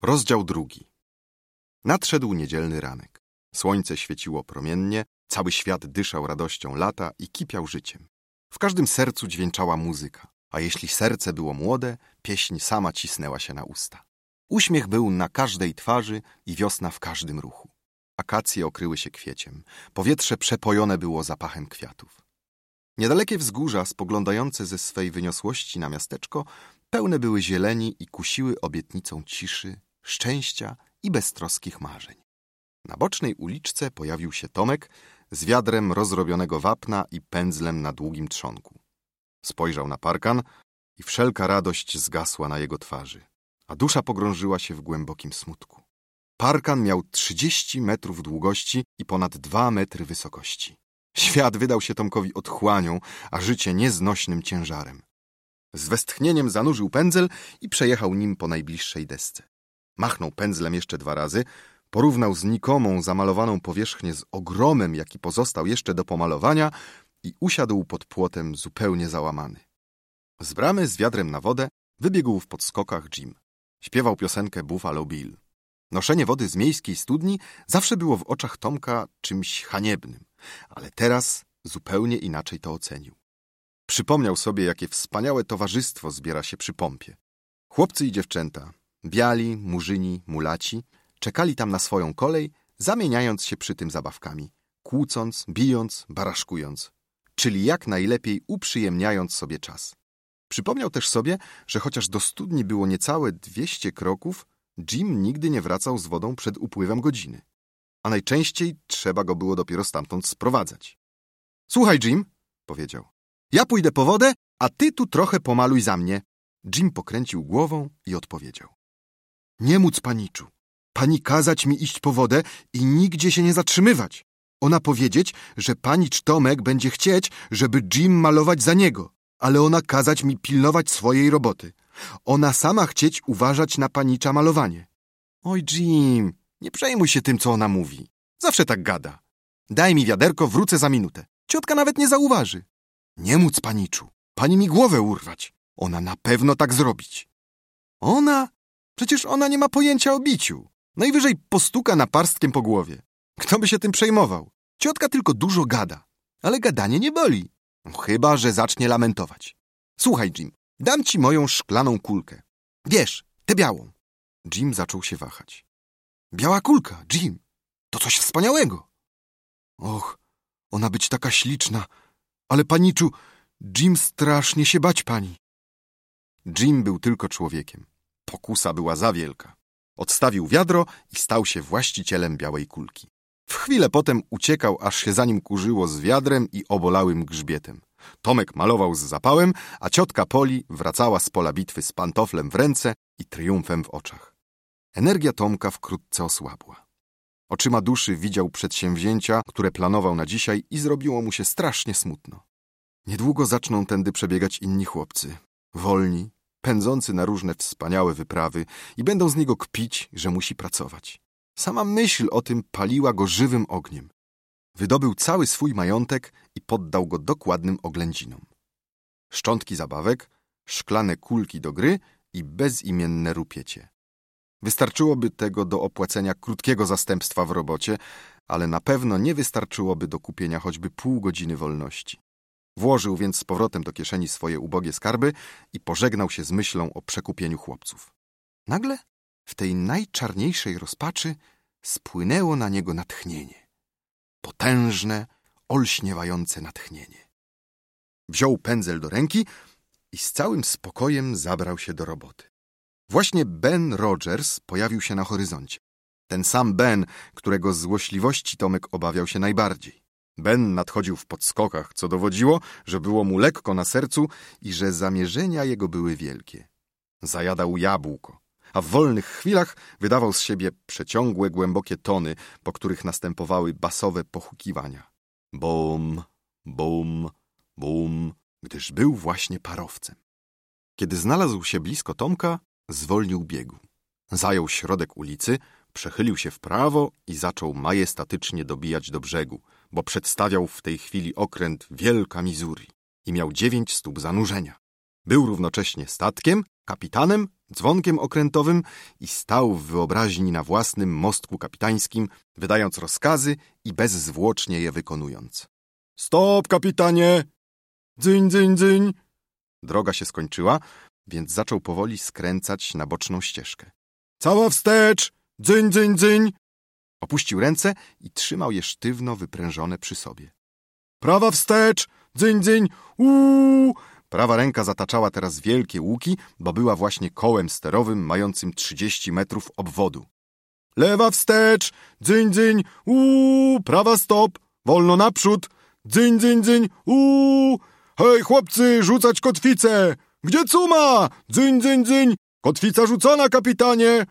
Rozdział 2. Nadszedł niedzielny ranek. Słońce świeciło promiennie, cały świat dyszał radością lata i kipiał życiem. W każdym sercu dźwięczała muzyka, a jeśli serce było młode, pieśń sama cisnęła się na usta. Uśmiech był na każdej twarzy i wiosna w każdym ruchu. Akacje okryły się kwieciem, powietrze przepojone było zapachem kwiatów. Niedalekie wzgórza, spoglądające ze swej wyniosłości na miasteczko, pełne były zieleni i kusiły obietnicą ciszy, szczęścia i beztroskich marzeń. Na bocznej uliczce pojawił się Tomek z wiadrem rozrobionego wapna i pędzlem na długim trzonku. Spojrzał na parkan i wszelka radość zgasła na jego twarzy, a dusza pogrążyła się w głębokim smutku. Parkan miał 30 metrów długości i ponad 2 metry wysokości. Świat wydał się Tomkowi otchłanią, a życie nieznośnym ciężarem. Z westchnieniem zanurzył pędzel i przejechał nim po najbliższej desce. Machnął pędzlem jeszcze 2 razy, porównał znikomą, zamalowaną powierzchnię z ogromem, jaki pozostał jeszcze do pomalowania i usiadł pod płotem zupełnie załamany. Z bramy z wiadrem na wodę wybiegł w podskokach Jim. Śpiewał piosenkę Buffalo Bill. Noszenie wody z miejskiej studni zawsze było w oczach Tomka czymś haniebnym, ale teraz zupełnie inaczej to ocenił. Przypomniał sobie, jakie wspaniałe towarzystwo zbiera się przy pompie. Chłopcy i dziewczęta, biali, murzyni, mulaci, czekali tam na swoją kolej, zamieniając się przy tym zabawkami, kłócąc, bijąc, baraszkując, czyli jak najlepiej uprzyjemniając sobie czas. Przypomniał też sobie, że chociaż do studni było niecałe 200 kroków, Jim nigdy nie wracał z wodą przed upływem godziny, a najczęściej trzeba go było dopiero stamtąd sprowadzać. Słuchaj, Jim, powiedział, ja pójdę po wodę, a ty tu trochę pomaluj za mnie. Jim pokręcił głową i odpowiedział. Nie móc, paniczu. Pani kazać mi iść po wodę i nigdzie się nie zatrzymywać. Ona powiedzieć, że panicz Tomek będzie chcieć, żeby Jim malować za niego, ale ona kazać mi pilnować swojej roboty. Ona sama chcieć uważać na panicza malowanie. Oj, Jim, nie przejmuj się tym, co ona mówi. Zawsze tak gada. Daj mi wiaderko, wrócę za minutę. Ciotka nawet nie zauważy. Nie móc, paniczu. Pani mi głowę urwać. Ona na pewno tak zrobić. Ona? Przecież ona nie ma pojęcia o biciu. Najwyżej postuka naparstkiem po głowie. Kto by się tym przejmował? Ciotka tylko dużo gada. Ale gadanie nie boli. Chyba że zacznie lamentować. Słuchaj, Jim, dam ci moją szklaną kulkę. Wiesz, tę białą. Jim zaczął się wahać. Biała kulka, Jim. To coś wspaniałego. Och, ona być taka śliczna. Ale paniczu, Jim strasznie się bać pani. Jim był tylko człowiekiem. Pokusa była za wielka. Odstawił wiadro i stał się właścicielem białej kulki. W chwilę potem uciekał, aż się za nim kurzyło z wiadrem i obolałym grzbietem. Tomek malował z zapałem, a ciotka Poli wracała z pola bitwy z pantoflem w ręce i triumfem w oczach. Energia Tomka wkrótce osłabła. Oczyma duszy widział przedsięwzięcia, które planował na dzisiaj i zrobiło mu się strasznie smutno. Niedługo zaczną tędy przebiegać inni chłopcy, wolni, pędzący na różne wspaniałe wyprawy i będą z niego kpić, że musi pracować. Sama myśl o tym paliła go żywym ogniem. Wydobył cały swój majątek i poddał go dokładnym oględzinom. Szczątki zabawek, szklane kulki do gry i bezimienne rupiecie. Wystarczyłoby tego do opłacenia krótkiego zastępstwa w robocie, ale na pewno nie wystarczyłoby do kupienia choćby pół godziny wolności. Włożył więc z powrotem do kieszeni swoje ubogie skarby i pożegnał się z myślą o przekupieniu chłopców. Nagle w tej najczarniejszej rozpaczy spłynęło na niego natchnienie. Potężne, olśniewające natchnienie. Wziął pędzel do ręki i z całym spokojem zabrał się do roboty. Właśnie Ben Rogers pojawił się na horyzoncie. Ten sam Ben, którego złośliwości Tomek obawiał się najbardziej. Ben nadchodził w podskokach, co dowodziło, że było mu lekko na sercu i że zamierzenia jego były wielkie. Zajadał jabłko, a w wolnych chwilach wydawał z siebie przeciągłe, głębokie tony, po których następowały basowe pochukiwania. Bum, bum, bum, gdyż był właśnie parowcem. Kiedy znalazł się blisko Tomka, zwolnił biegu. Zajął środek ulicy, przechylił się w prawo i zaczął majestatycznie dobijać do brzegu, bo przedstawiał w tej chwili okręt Wielka Missouri i miał 9 stóp zanurzenia. Był równocześnie statkiem, kapitanem, dzwonkiem okrętowym i stał w wyobraźni na własnym mostku kapitańskim, wydając rozkazy i bezzwłocznie je wykonując. Stop, kapitanie! Dzyń, dzyń, dzyń! Droga się skończyła, więc zaczął powoli skręcać na boczną ścieżkę. Cała wstecz! Dzyń, dzyń, dzyń! Opuścił ręce i trzymał je sztywno wyprężone przy sobie. Prawa wstecz! Dzyń, dzyń! Uuu! Prawa ręka zataczała teraz wielkie łuki, bo była właśnie kołem sterowym mającym 30 metrów obwodu. Lewa wstecz! Dzyń, dzyń! Uuu! Prawa stop! Wolno naprzód! Dzyń, dzyń, dzyń! Uuu! Hej, chłopcy, rzucać kotwicę! Gdzie cuma? Dzyń, dzyń, dzyń! Kotwica rzucona, kapitanie!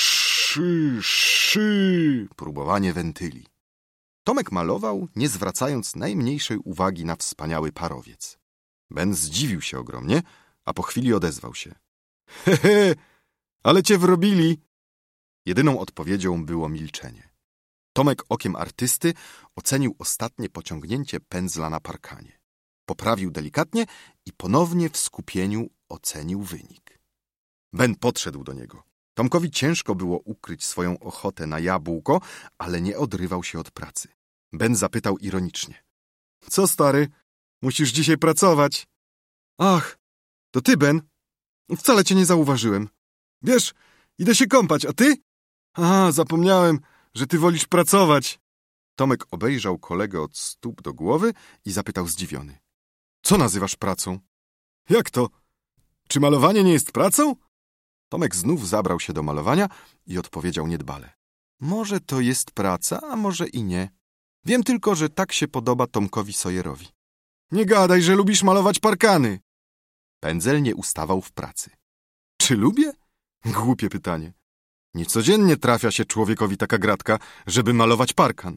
Szy. Próbowanie wentyli. Tomek malował, nie zwracając najmniejszej uwagi na wspaniały parowiec. Ben zdziwił się ogromnie, a po chwili odezwał się. Hehe, ale cię wrobili. Jedyną odpowiedzią było milczenie. Tomek okiem artysty ocenił ostatnie pociągnięcie pędzla na parkanie. Poprawił delikatnie i ponownie w skupieniu ocenił wynik. Ben podszedł do niego. Tomkowi ciężko było ukryć swoją ochotę na jabłko, ale nie odrywał się od pracy. Ben zapytał ironicznie. Co, stary? Musisz dzisiaj pracować. Ach, to ty, Ben? Wcale cię nie zauważyłem. Wiesz, idę się kąpać, a ty? A, zapomniałem, że ty wolisz pracować. Tomek obejrzał kolegę od stóp do głowy i zapytał zdziwiony. Co nazywasz pracą? Jak to? Czy malowanie nie jest pracą? Tomek znów zabrał się do malowania i odpowiedział niedbale. Może to jest praca, a może i nie. Wiem tylko, że tak się podoba Tomkowi Sawyerowi. Nie gadaj, że lubisz malować parkany. Pędzel nie ustawał w pracy. Czy lubię? Głupie pytanie. Niecodziennie trafia się człowiekowi taka gratka, żeby malować parkan.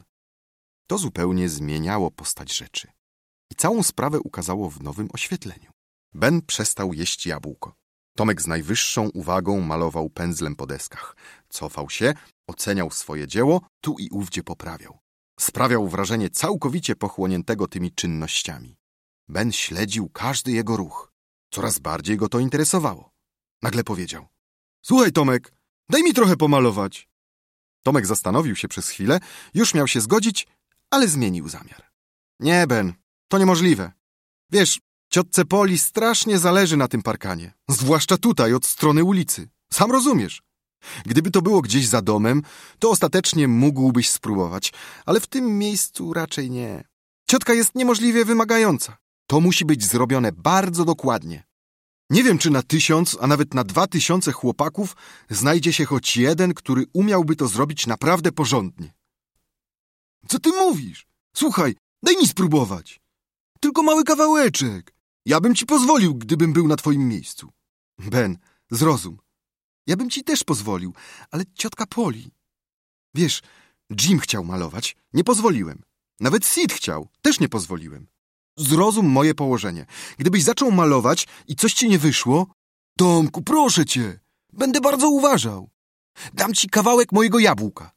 To zupełnie zmieniało postać rzeczy. I całą sprawę ukazało w nowym oświetleniu. Ben przestał jeść jabłko. Tomek z najwyższą uwagą malował pędzlem po deskach. Cofał się, oceniał swoje dzieło, tu i ówdzie poprawiał. Sprawiał wrażenie całkowicie pochłoniętego tymi czynnościami. Ben śledził każdy jego ruch. Coraz bardziej go to interesowało. Nagle powiedział. Słuchaj, Tomek, daj mi trochę pomalować. Tomek zastanowił się przez chwilę, już miał się zgodzić, ale zmienił zamiar. Nie, Ben, to niemożliwe. Wiesz, ciotce Poli strasznie zależy na tym parkanie. Zwłaszcza tutaj, od strony ulicy. Sam rozumiesz. Gdyby to było gdzieś za domem, to ostatecznie mógłbyś spróbować, ale w tym miejscu raczej nie. Ciotka jest niemożliwie wymagająca. To musi być zrobione bardzo dokładnie. Nie wiem, czy na 1000, a nawet na 2000 chłopaków znajdzie się choć jeden, który umiałby to zrobić naprawdę porządnie. Co ty mówisz? Słuchaj, daj mi spróbować. Tylko mały kawałeczek. Ja bym ci pozwolił, gdybym był na twoim miejscu. Ben, zrozum. Ja bym ci też pozwolił, ale ciotka Poli. Wiesz, Jim chciał malować, nie pozwoliłem. Nawet Sid chciał, też nie pozwoliłem. Zrozum moje położenie. Gdybyś zaczął malować i coś ci nie wyszło, Tomku, proszę cię, będę bardzo uważał. Dam ci kawałek mojego jabłka.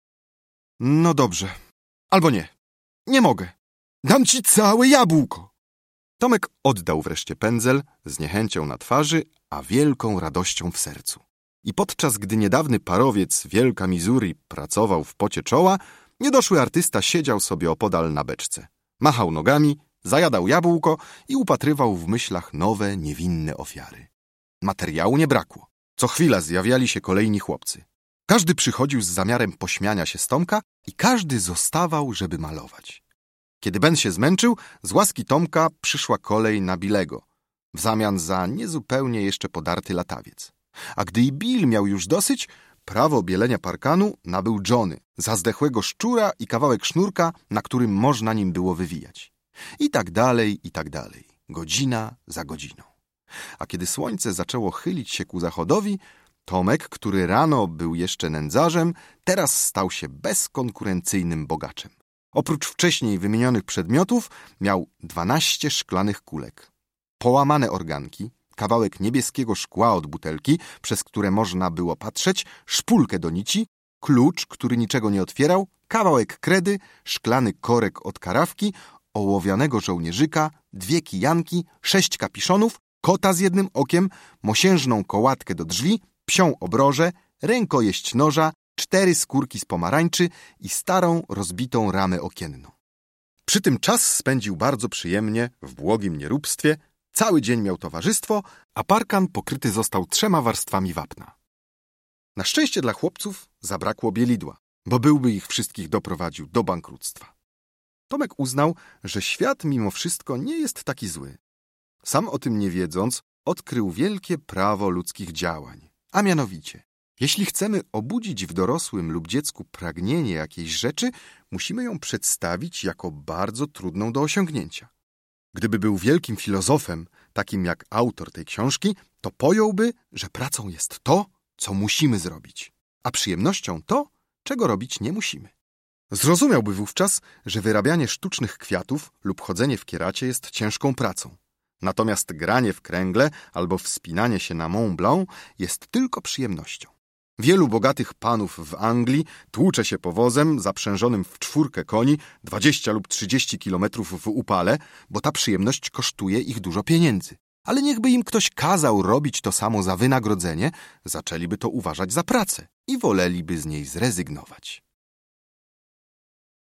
No dobrze. Albo nie. Nie mogę. Dam ci całe jabłko. Tomek oddał wreszcie pędzel z niechęcią na twarzy, a wielką radością w sercu. I podczas gdy niedawny parowiec Wielka Missouri pracował w pocie czoła, niedoszły artysta siedział sobie opodal na beczce. Machał nogami, zajadał jabłko i upatrywał w myślach nowe, niewinne ofiary. Materiału nie brakło. Co chwila zjawiali się kolejni chłopcy. Każdy przychodził z zamiarem pośmiania się z Tomka i każdy zostawał, żeby malować. Kiedy Ben się zmęczył, z łaski Tomka przyszła kolej na Billego, w zamian za niezupełnie jeszcze podarty latawiec. A gdy i Bill miał już dosyć, prawo bielenia parkanu nabył Johnny, za zdechłego szczura i kawałek sznurka, na którym można nim było wywijać. I tak dalej, godzina za godziną. A kiedy słońce zaczęło chylić się ku zachodowi, Tomek, który rano był jeszcze nędzarzem, teraz stał się bezkonkurencyjnym bogaczem. Oprócz wcześniej wymienionych przedmiotów miał 12 szklanych kulek, połamane organki, kawałek niebieskiego szkła od butelki, przez które można było patrzeć, szpulkę do nici, klucz, który niczego nie otwierał, kawałek kredy, szklany korek od karawki, ołowianego żołnierzyka, 2 kijanki, 6 kapiszonów kota z jednym okiem, mosiężną kołatkę do drzwi, psią obrożę, rękojeść noża, 4 skórki z pomarańczy i starą, rozbitą ramę okienną. Przy tym czas spędził bardzo przyjemnie, w błogim nieróbstwie, cały dzień miał towarzystwo, a parkan pokryty został 3 warstwami wapna. Na szczęście dla chłopców zabrakło bielidła, bo byłby ich wszystkich doprowadził do bankructwa. Tomek uznał, że świat mimo wszystko nie jest taki zły. Sam o tym nie wiedząc, odkrył wielkie prawo ludzkich działań, a mianowicie, jeśli chcemy obudzić w dorosłym lub dziecku pragnienie jakiejś rzeczy, musimy ją przedstawić jako bardzo trudną do osiągnięcia. Gdyby był wielkim filozofem, takim jak autor tej książki, to pojąłby, że pracą jest to, co musimy zrobić, a przyjemnością to, czego robić nie musimy. Zrozumiałby wówczas, że wyrabianie sztucznych kwiatów lub chodzenie w kieracie jest ciężką pracą. Natomiast granie w kręgle albo wspinanie się na Mont Blanc jest tylko przyjemnością. Wielu bogatych panów w Anglii tłucze się powozem zaprzężonym w 4 koni 20 lub 30 kilometrów w upale, bo ta przyjemność kosztuje ich dużo pieniędzy. Ale niechby im ktoś kazał robić to samo za wynagrodzenie, zaczęliby to uważać za pracę i woleliby z niej zrezygnować.